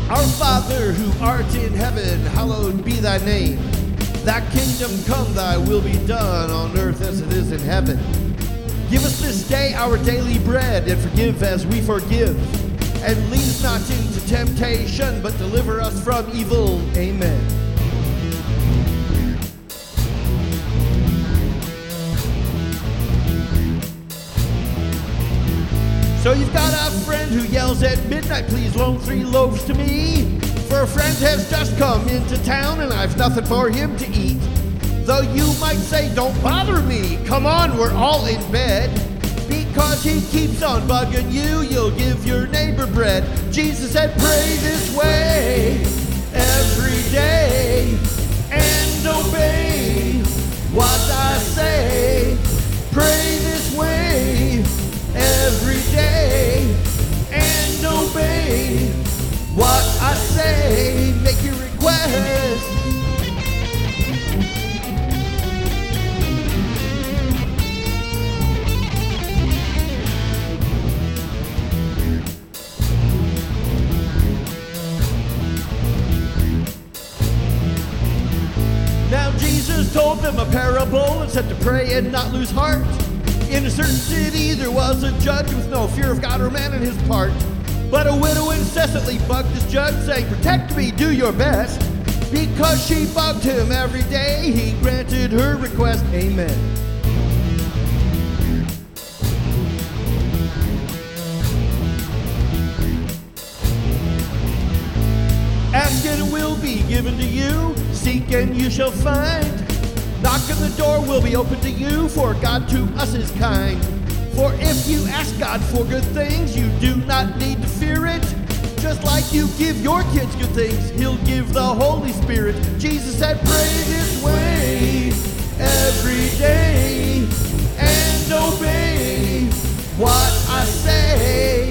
Our Father who art in heaven, hallowed be thy name. Thy kingdom come, thy will be done on earth as it is in heaven. Give us this day our daily bread, and forgive as we forgive. And lead us not into temptation, but deliver us from evil. Amen. So you've got a friend who yells at midnight, please loan 3 loaves to me. For a friend has just come into town and I've nothing for him to eat. Though you might say, don't bother me, come on, we're all in bed. Because he keeps on bugging you, you'll give your neighbor bread. Jesus said, pray this way every day and obey what I say. Pray this way every day and obey what I say. Make your request. Now Jesus told them a parable and said to pray and not lose heart. In a certain city there was a judge with no fear of God or man in his part. But a widow incessantly bugged this judge, saying, protect me, do your best. Because she bugged him every day, he granted her request. Amen. Ask and it will be given to you. Seek and you shall find. Knock and the door will be open to you, for God to us is kind. For if you ask God for good things, you do not need to fear it. Just like you give your kids good things, he'll give the Holy Spirit. Jesus said, pray this way every day and obey what I say.